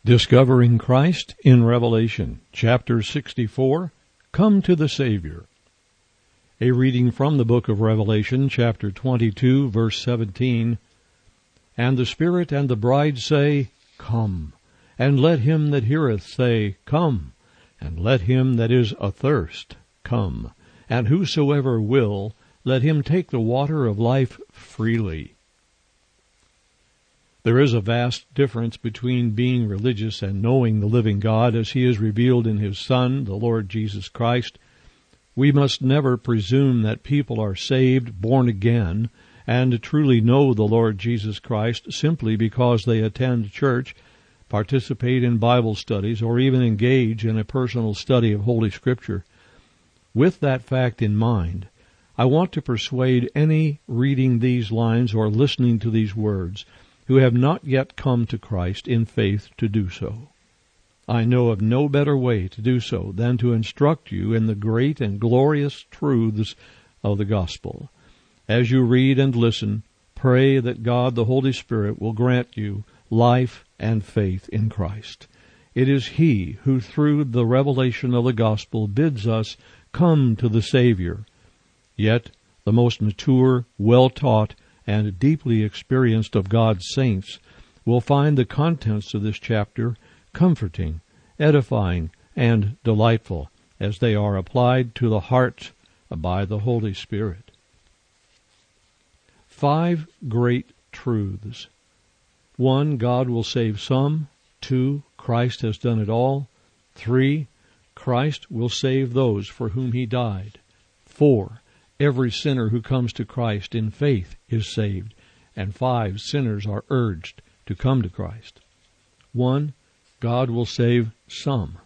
Discovering Christ in Revelation, Chapter 64, Come to the Savior. A reading from the book of Revelation, chapter 22, verse 17. And the Spirit and the bride say, Come. And let him that heareth say, Come. And let him that is athirst come. And whosoever will, let him take the water of life freely. There is a vast difference between being religious and knowing the living God as he is revealed in his Son, the Lord Jesus Christ. We must never presume that people are saved, born again, and truly know the Lord Jesus Christ simply because they attend church, participate in Bible studies, or even engage in a personal study of Holy Scripture. With that fact in mind, I want to persuade any reading these lines or listening to these words who have not yet come to Christ in faith to do so. I know of no better way to do so than to instruct you in the great and glorious truths of the gospel. As you read and listen, pray that God the Holy Spirit will grant you life and faith in Christ. It is He who, through the revelation of the gospel, bids us come to the Savior. Yet the most mature, well-taught, and deeply experienced of God's saints will find the contents of this chapter comforting, edifying, and delightful as they are applied to the heart by the Holy Spirit. 5 great truths. 1. God will save some. 2. Christ has done it all. 3. Christ will save those for whom he died. 4. Every sinner who comes to Christ in faith is saved. And 5, sinners are urged to come to Christ. 1, God will save some.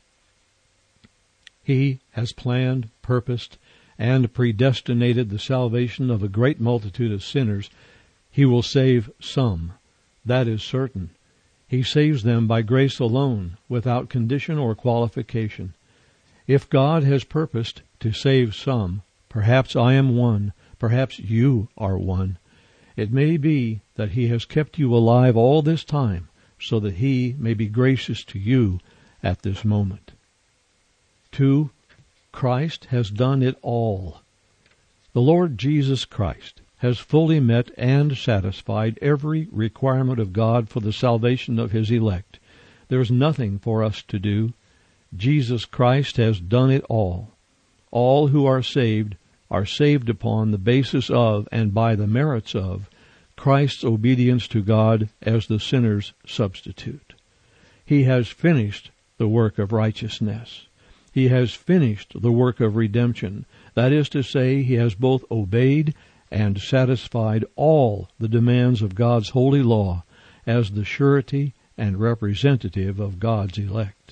He has planned, purposed, and predestinated the salvation of a great multitude of sinners. He will save some. That is certain. He saves them by grace alone, without condition or qualification. If God has purposed to save some, perhaps I am one, perhaps you are one. It may be that he has kept you alive all this time so that he may be gracious to you at this moment. 2. Christ has done it all. The Lord Jesus Christ has fully met and satisfied every requirement of God for the salvation of his elect. There is nothing for us to do. Jesus Christ has done it all. All who are saved upon the basis of and by the merits of Christ's obedience to God as the sinner's substitute. He has finished the work of righteousness. He has finished the work of redemption. That is to say, he has both obeyed and satisfied all the demands of God's holy law as the surety and representative of God's elect.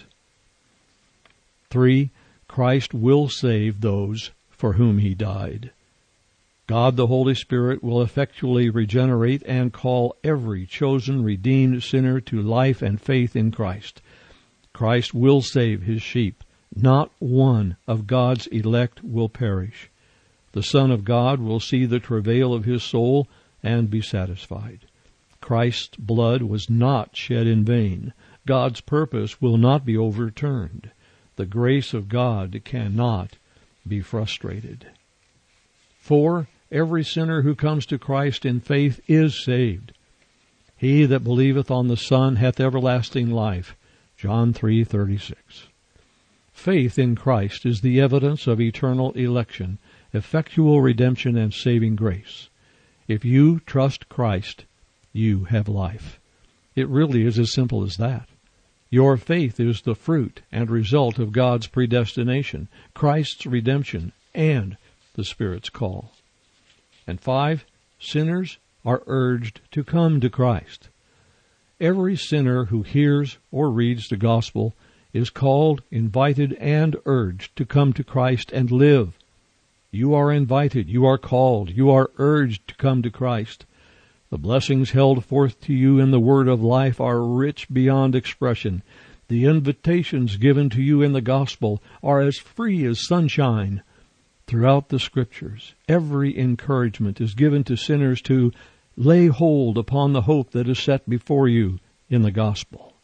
3. Christ will save those for whom he died. God the Holy Spirit will effectually regenerate and call every chosen, redeemed sinner to life and faith in Christ. Christ will save his sheep. Not one of God's elect will perish. The Son of God will see the travail of his soul and be satisfied. Christ's blood was not shed in vain. God's purpose will not be overturned. The grace of God cannot be frustrated. 4. Every sinner who comes to Christ in faith is saved. He that believeth on the Son hath everlasting life. John 3:36. Faith in Christ is the evidence of eternal election, effectual redemption, and saving grace. If you trust Christ, you have life. It really is as simple as that. Your faith is the fruit and result of God's predestination, Christ's redemption, and the Spirit's call. And 5, sinners are urged to come to Christ. Every sinner who hears or reads the gospel is called, invited, and urged to come to Christ and live. You are invited, you are called, you are urged to come to Christ. The blessings held forth to you in the word of life are rich beyond expression. The invitations given to you in the gospel are as free as sunshine. Throughout the Scriptures, every encouragement is given to sinners to lay hold upon the hope that is set before you in the gospel.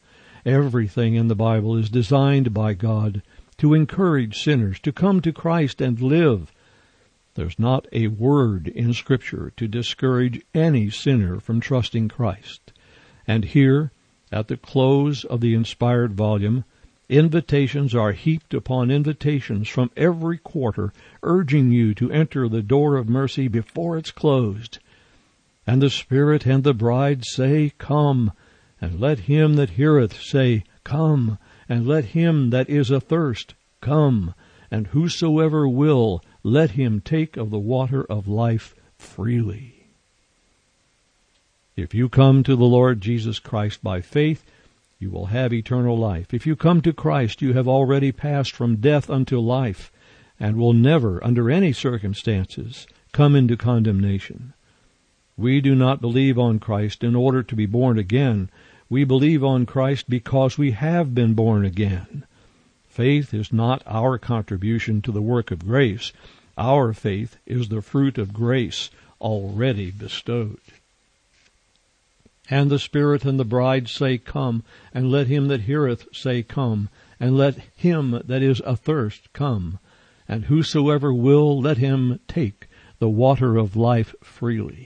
Everything in the Bible is designed by God to encourage sinners to come to Christ and live. There's not a word in Scripture to discourage any sinner from trusting Christ. And here, at the close of the inspired volume, invitations are heaped upon invitations from every quarter, urging you to enter the door of mercy before it's closed. And the Spirit and the bride say, Come, and let him that heareth say, Come, and let him that is athirst come, and whosoever will, let him take of the water of life freely. If you come to the Lord Jesus Christ by faith, you will have eternal life. If you come to Christ, you have already passed from death unto life, and will never, under any circumstances, come into condemnation. We do not believe on Christ in order to be born again. We believe on Christ because we have been born again. Faith is not our contribution to the work of grace. Our faith is the fruit of grace already bestowed. And the Spirit and the bride say, Come, and let him that heareth say, Come, and let him that is athirst come, and whosoever will, let him take the water of life freely.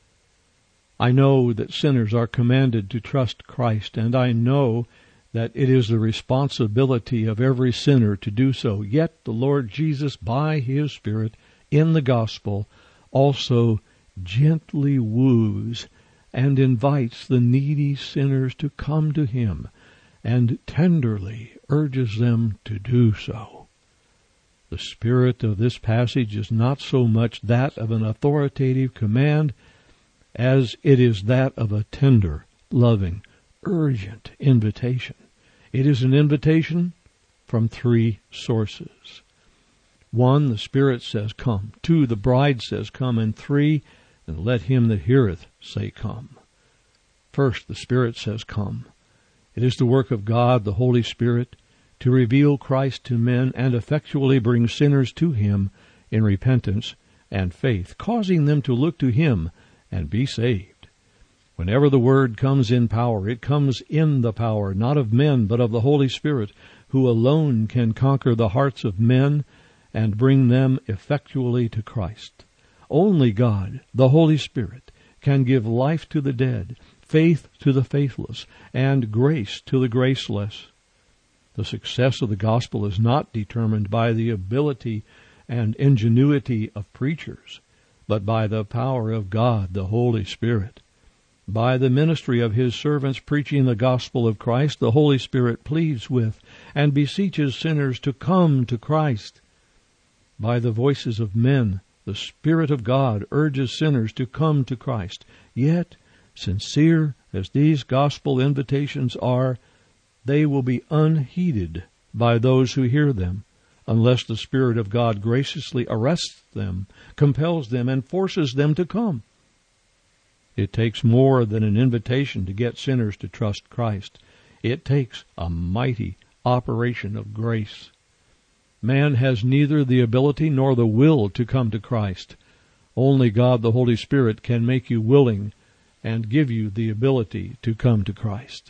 I know that sinners are commanded to trust Christ, and I know that it is the responsibility of every sinner to do so. Yet the Lord Jesus, by his Spirit, in the gospel, also gently woos and invites the needy sinners to come to him, and tenderly urges them to do so. The spirit of this passage is not so much that of an authoritative command as it is that of a tender, loving, urgent invitation. It is an invitation from three sources. 1, the Spirit says, Come. 2, the bride says, Come. And 3, and let him that heareth say, Come. First, the Spirit says, Come. It is the work of God, the Holy Spirit, to reveal Christ to men and effectually bring sinners to him in repentance and faith, causing them to look to him and be saved. Whenever the Word comes in power, it comes in the power, not of men, but of the Holy Spirit, who alone can conquer the hearts of men and bring them effectually to Christ. Only God, the Holy Spirit, can give life to the dead, faith to the faithless, and grace to the graceless. The success of the gospel is not determined by the ability and ingenuity of preachers, but by the power of God, the Holy Spirit. By the ministry of his servants preaching the gospel of Christ, the Holy Spirit pleads with and beseeches sinners to come to Christ. By the voices of men, the Spirit of God urges sinners to come to Christ. Yet, sincere as these gospel invitations are, they will be unheeded by those who hear them, unless the Spirit of God graciously arrests them, compels them, and forces them to come. It takes more than an invitation to get sinners to trust Christ. It takes a mighty operation of grace. Man has neither the ability nor the will to come to Christ. Only God, the Holy Spirit, can make you willing and give you the ability to come to Christ.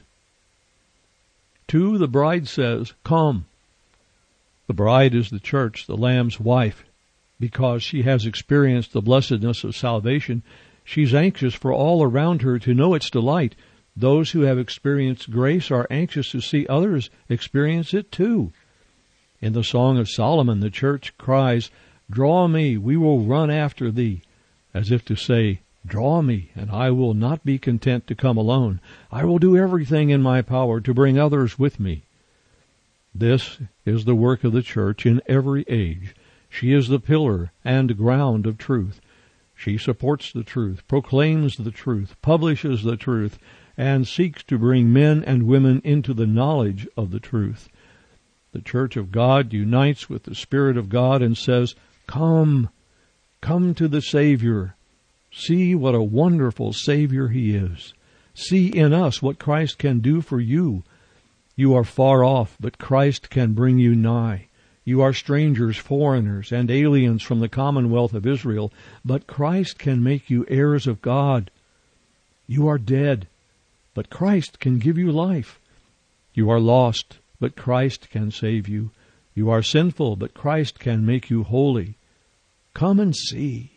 2, the bride says, Come. The bride is the church, the Lamb's wife. Because she has experienced the blessedness of salvation, she's anxious for all around her to know its delight. Those who have experienced grace are anxious to see others experience it too. In the Song of Solomon, the church cries, Draw me, we will run after thee, as if to say, Draw me, and I will not be content to come alone. I will do everything in my power to bring others with me. This is the work of the church in every age. She is the pillar and ground of truth. She supports the truth, proclaims the truth, publishes the truth, and seeks to bring men and women into the knowledge of the truth. The Church of God unites with the Spirit of God and says, Come, come to the Savior. See what a wonderful Savior He is. See in us what Christ can do for you. You are far off, but Christ can bring you nigh. You are strangers, foreigners, and aliens from the commonwealth of Israel, but Christ can make you heirs of God. You are dead, but Christ can give you life. You are lost, but Christ can save you. You are sinful, but Christ can make you holy. Come and see.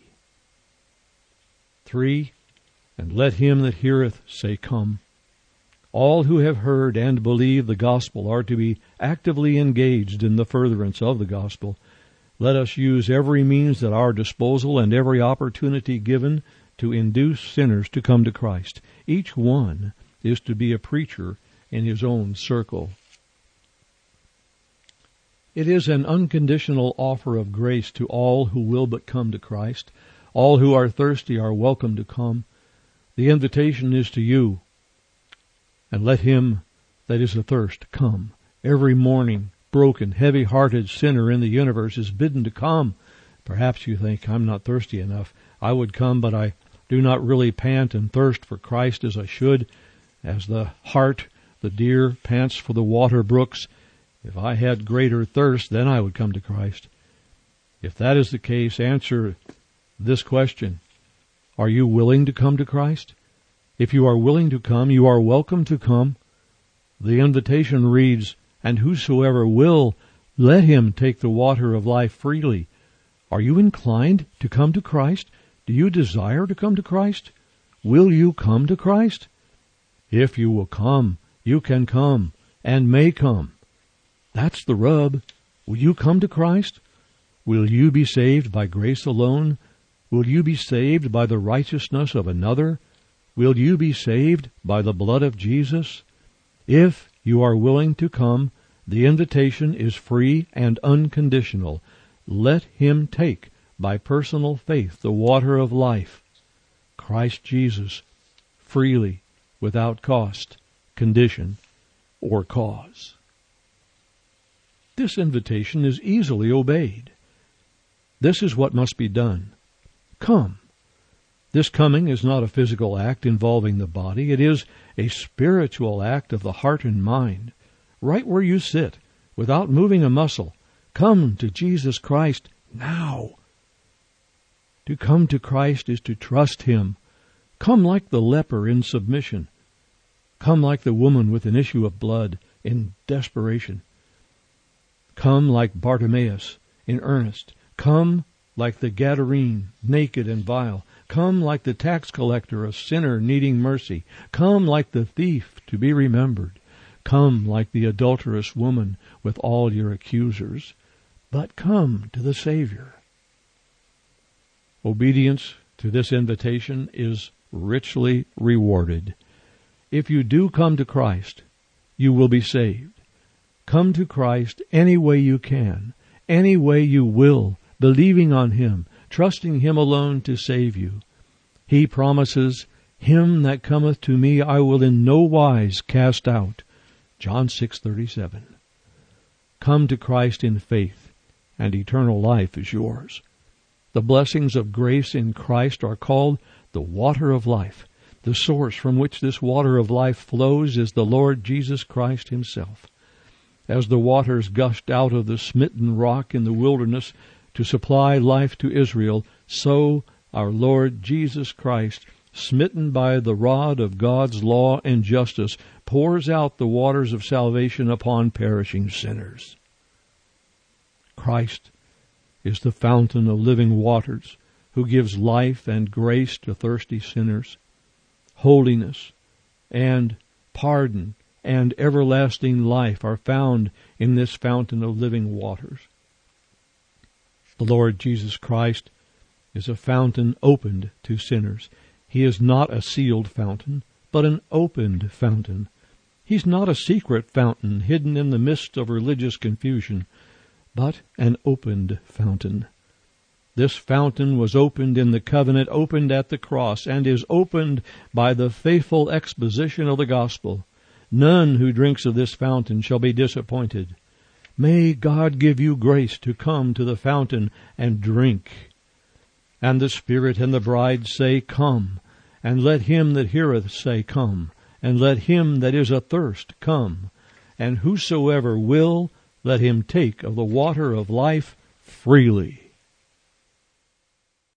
3. And let him that heareth say, Come. All who have heard and believe the gospel are to be actively engaged in the furtherance of the gospel. Let us use every means at our disposal and every opportunity given to induce sinners to come to Christ. Each one is to be a preacher in his own circle. It is an unconditional offer of grace to all who will but come to Christ. All who are thirsty are welcome to come. The invitation is to you. And let him that is athirst come. Every morning, broken, heavy-hearted sinner in the universe is bidden to come. Perhaps you think, I'm not thirsty enough. I would come, but I do not really pant and thirst for Christ as I should. As the hart, the deer, pants for the water brooks. If I had greater thirst, then I would come to Christ. If that is the case, answer this question. Are you willing to come to Christ? If you are willing to come, you are welcome to come. The invitation reads, And whosoever will, let him take the water of life freely. Are you inclined to come to Christ? Do you desire to come to Christ? Will you come to Christ? If you will come, you can come and may come. That's the rub. Will you come to Christ? Will you be saved by grace alone? Will you be saved by the righteousness of another? Will you be saved by the blood of Jesus? If you are willing to come, the invitation is free and unconditional. Let him take, by personal faith, the water of life, Christ Jesus, freely, without cost, condition, or cause. This invitation is easily obeyed. This is what must be done. Come. This coming is not a physical act involving the body. It is a spiritual act of the heart and mind. Right where you sit, without moving a muscle, come to Jesus Christ now. To come to Christ is to trust him. Come like the leper in submission. Come like the woman with an issue of blood in desperation. Come like Bartimaeus in earnest. Come like the Gadarene, naked and vile. Come like the tax collector, a sinner needing mercy. Come like the thief, to be remembered. Come like the adulterous woman with all your accusers. But come to the Savior. Obedience to this invitation is richly rewarded. If you do come to Christ, you will be saved. Come to Christ any way you can, any way you will, believing on him, trusting him alone to save you. He promises, Him that cometh to me I will in no wise cast out. John 6:37. Come to Christ in faith, and eternal life is yours. The blessings of grace in Christ are called the water of life. The source from which this water of life flows is the Lord Jesus Christ himself. As the waters gushed out of the smitten rock in the wilderness to supply life to Israel, so our Lord Jesus Christ, smitten by the rod of God's law and justice, pours out the waters of salvation upon perishing sinners. Christ is the fountain of living waters, who gives life and grace to thirsty sinners. Holiness and pardon and everlasting life are found in this fountain of living waters. The Lord Jesus Christ is a fountain opened to sinners. He is not a sealed fountain, but an opened fountain. He's not a secret fountain hidden in the midst of religious confusion, but an opened fountain. This fountain was opened in the covenant, opened at the cross, and is opened by the faithful exposition of the gospel. None who drinks of this fountain shall be disappointed. May God give you grace to come to the fountain and drink. And the Spirit and the bride say, Come. And let him that heareth say, Come. And let him that is athirst come. And whosoever will, let him take of the water of life freely.